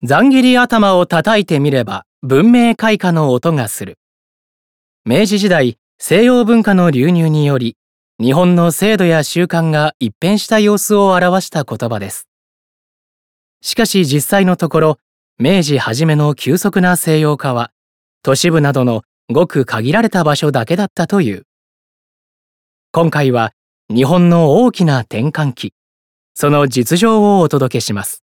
ざん切り頭を叩いてみれば文明開化の音がする。明治時代、西洋文化の流入により、日本の制度や習慣が一変した様子を表した言葉です。しかし実際のところ、明治初めの急速な西洋化は、都市部などのごく限られた場所だけだったという。今回は日本の大きな転換期、その実情をお届けします。